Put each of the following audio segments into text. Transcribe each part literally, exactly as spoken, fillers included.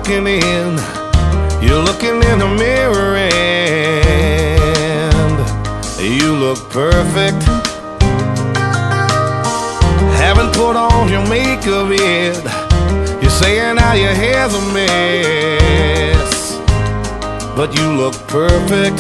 walking in, you're looking in the mirror and you look perfect. Haven't put on your makeup yet, you're saying how your hair's a mess, but you look perfect.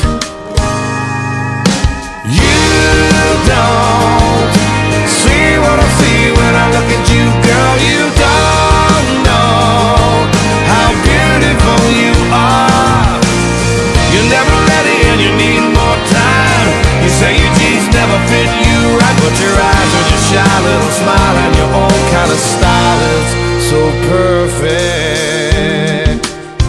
You don't see what I see when I look at you, girl. You don't know how beautiful you are. You're never ready and you need more time. You say your jeans never fit you right, but your eyes with your shy little smile and your own kind of style is so perfect.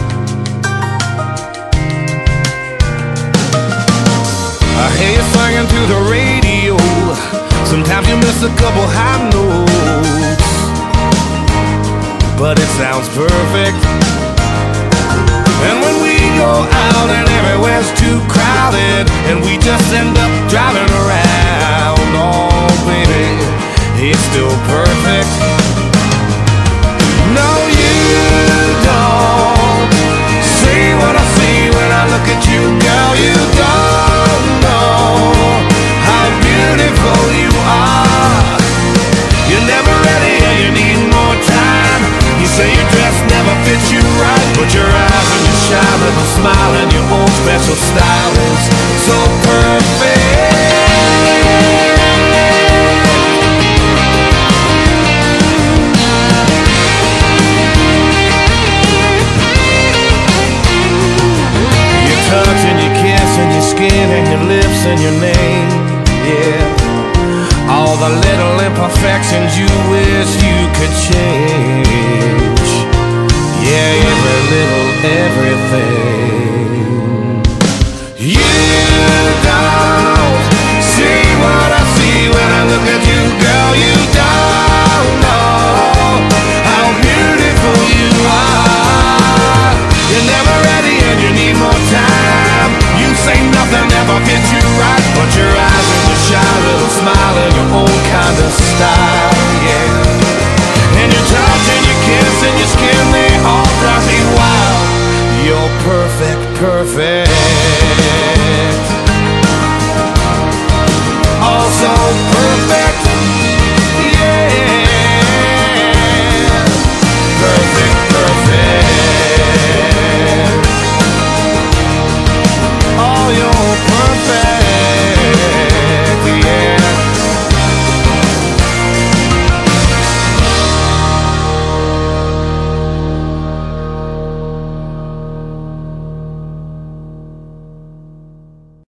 I hear you singing through the radio. Sometimes you miss a couple high notes, but it sounds perfect. And when we go out and everywhere's too crowded and we just end up driving around, oh baby, it's still perfect. No, you don't see what I see when I look at you, girl. You don't know how beautiful you are. You're never ready and you need more time. You say your dress never fits you right, but your eyes and your shy little smile and your own special style is so perfect. Your touch and your kiss and your skin and your lips and your name, yeah. All the little imperfections you wish you could change, yeah, every little everything. You don't see what I see when I look at you, girl. You don't know how beautiful you are. You're never ready and you need more time. You say nothing ever fits you right, but your eyes and your shy little smile and your own kind of style, yeah. And your touch and your kiss and your skin, they all drive me wild. You're perfect, perfect.